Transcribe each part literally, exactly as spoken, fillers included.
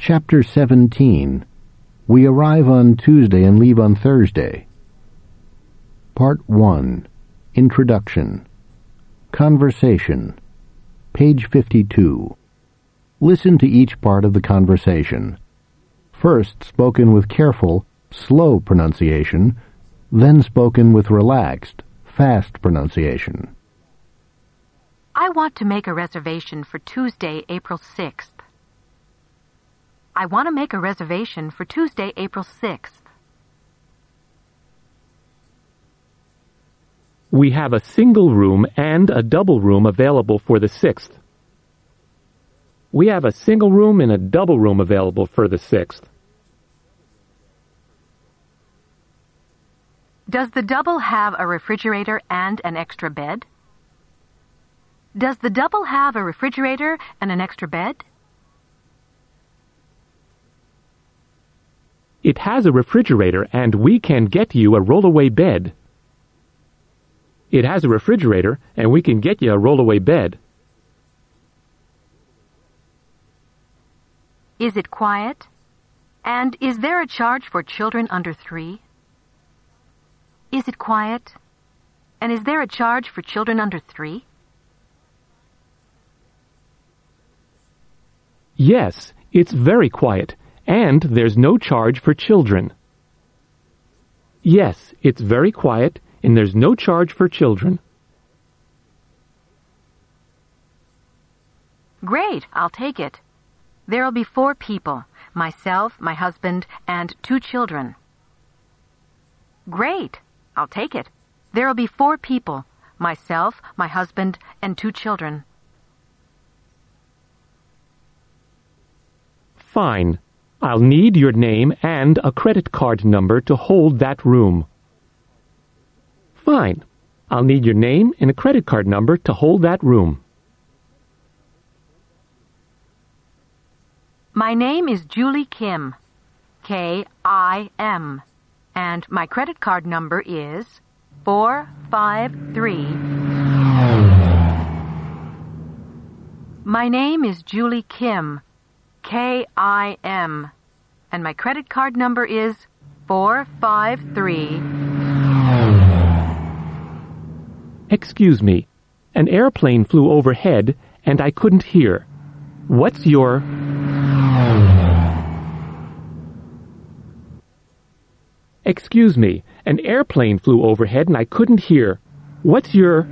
Chapter seventeen. We arrive on Tuesday and leave on Thursday. Part one. Introduction. Conversation. Page fifty-two. Listen to each part of the conversation. First spoken with careful, slow pronunciation, then spoken with relaxed, fast pronunciation. I want to make a reservation for Tuesday, April sixth. I want to make a reservation for Tuesday, April sixth. We have a single room and a double room available for the sixth. We have a single room and a double room available for the sixth. Does the double have a refrigerator and an extra bed? Does the double have a refrigerator and an extra bed? It has a refrigerator and we can get you a rollaway bed. It has a refrigerator and we can get you a rollaway bed. Is it quiet? And is there a charge for children under three? Is it quiet? And is there a charge for children under three? Yes, it's very quiet, and there's no charge for children. Yes, it's very quiet, and there's no charge for children. Great, I'll take it. There'll be four people, myself, my husband, and two children. Great, I'll take it. There'll be four people, myself, my husband, and two children. Fine. I'll need your name and a credit card number to hold that room. Fine. I'll need your name and a credit card number to hold that room. My name is Julie Kim, K I M, and my credit card number is four five three. My name is Julie Kim, K I M, and my credit card number is four five three. Excuse me. An airplane flew overhead and I couldn't hear. What's your... Excuse me. An airplane flew overhead and I couldn't hear. What's your...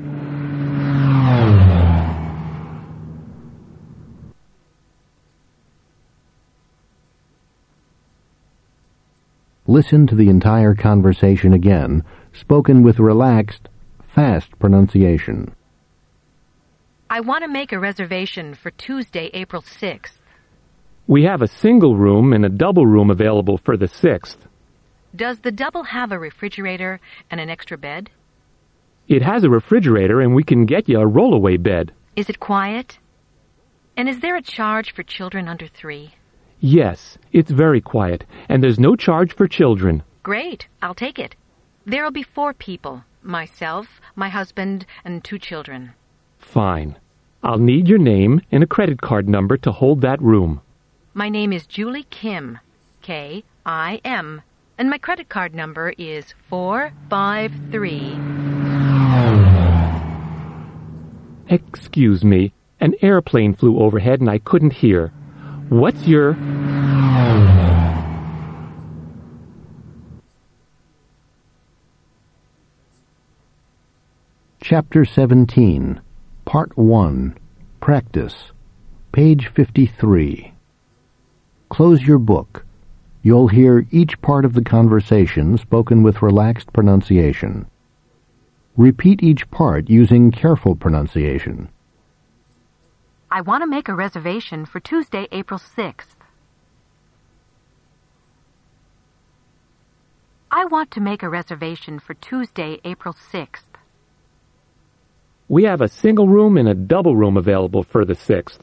Listen to the entire conversation again, spoken with relaxed, fast pronunciation. I want to make a reservation for Tuesday, April sixth. We have a single room and a double room available for the sixth. Does the double have a refrigerator and an extra bed? It has a refrigerator and we can get you a rollaway bed. Is it quiet? And is there a charge for children under three? Yes, it's very quiet, and there's no charge for children. Great, I'll take it. There'll be four people, myself, my husband, and two children. Fine. I'll need your name and a credit card number to hold that room. My name is Julie Kim, K I M, and my credit card number is four five three. Excuse me. An airplane flew overhead and I couldn't hear. What's your... Chapter seventeen. Part one. Practice. Page fifty-three. Close your book. You'll hear each part of the conversation spoken with relaxed pronunciation. Repeat each part using careful pronunciation. I want to make a reservation for Tuesday, April sixth. I want to make a reservation for Tuesday, April sixth. We have a single room and a double room available for the sixth.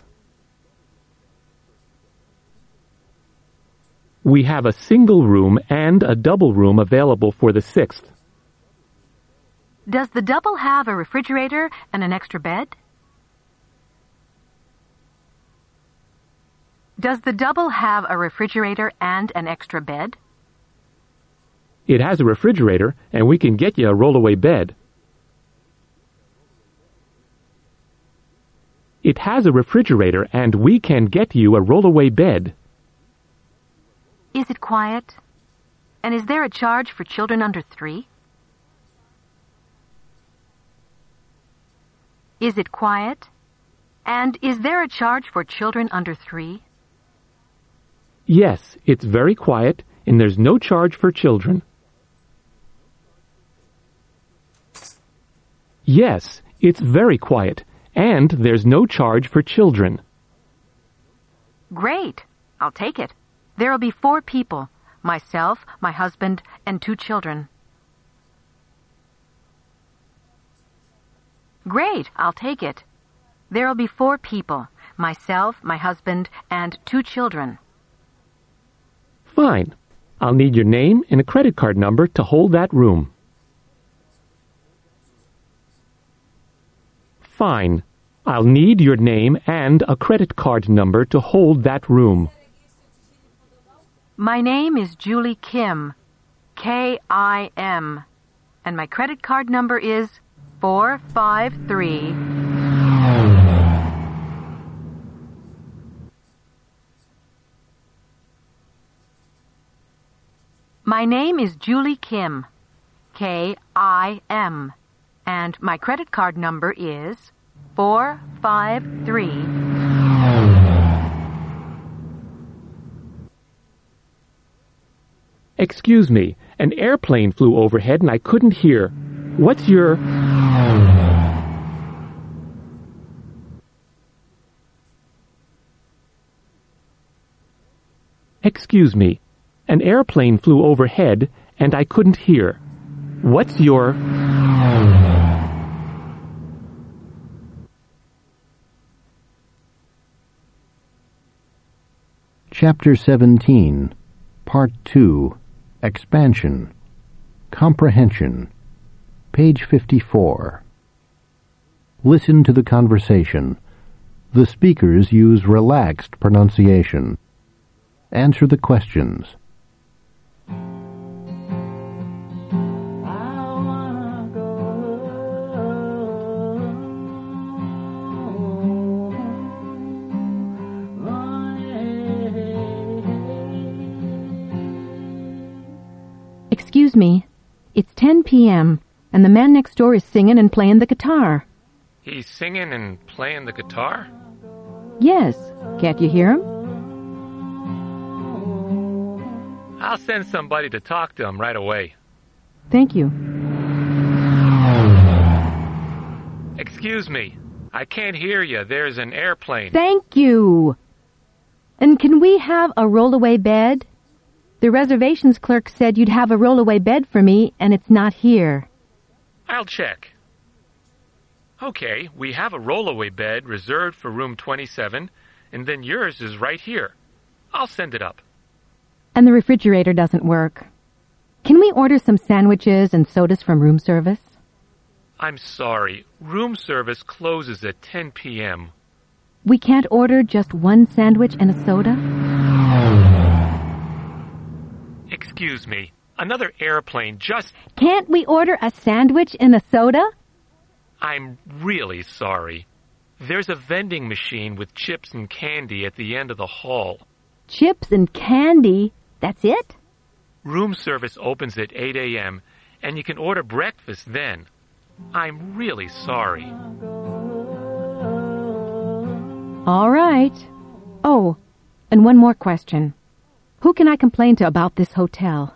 We have a single room and a double room available for the sixth. Does the double have a refrigerator and an extra bed? Does the double have a refrigerator and an extra bed? It has a refrigerator, and we can get you a rollaway bed. It has a refrigerator, and we can get you a rollaway bed. Is it quiet? And is there a charge for children under three? Is it quiet? And is there a charge for children under three? Yes, it's very quiet, and there's no charge for children. Yes, it's very quiet, and there's no charge for children. Great. I'll take it. There'll be four people, myself, my husband, and two children. Great. I'll take it. There'll be four people, myself, my husband, and two children. Fine. I'll need your name and a credit card number to hold that room. Fine. I'll need your name and a credit card number to hold that room. My name is Julie Kim, K I M, and my credit card number is four five three. My name is Julie Kim, K I M, and my credit card number is four five three. Excuse me, an airplane flew overhead and I couldn't hear. What's your... Excuse me, an airplane flew overhead and I couldn't hear. What's your... Chapter seventeen, Part two, Expansion, Comprehension, page fifty-four. Listen to the conversation. The speakers use relaxed pronunciation. Answer the questions. Excuse me, it's ten p.m., and the man next door is singing and playing the guitar. He's singing and playing the guitar? Yes. Can't you hear him? I'll send somebody to talk to him right away. Thank you. Excuse me, I can't hear you. There's an airplane. Thank you. And can we have a rollaway bed? The reservations clerk said you'd have a rollaway bed for me, and it's not here. I'll check. Okay, we have a rollaway bed reserved for room twenty-seven, and then yours is right here. I'll send it up. And the refrigerator doesn't work. Can we order some sandwiches and sodas from room service? I'm sorry. Room service closes at ten p.m. We can't order just one sandwich and a soda? Excuse me. Another airplane just... Can't we order a sandwich and a soda? I'm really sorry. There's a vending machine with chips and candy at the end of the hall. Chips and candy? That's it? Room service opens at eight a.m., and you can order breakfast then. I'm really sorry. All right. Oh, and one more question. Who can I complain to about this hotel?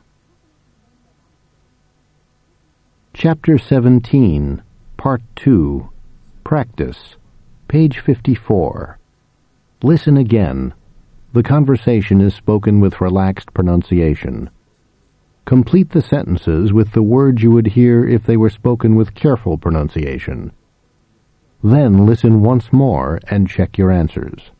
Chapter seventeen, Part two, Practice, page fifty-four. Listen again. The conversation is spoken with relaxed pronunciation. Complete the sentences with the words you would hear if they were spoken with careful pronunciation. Then listen once more and check your answers.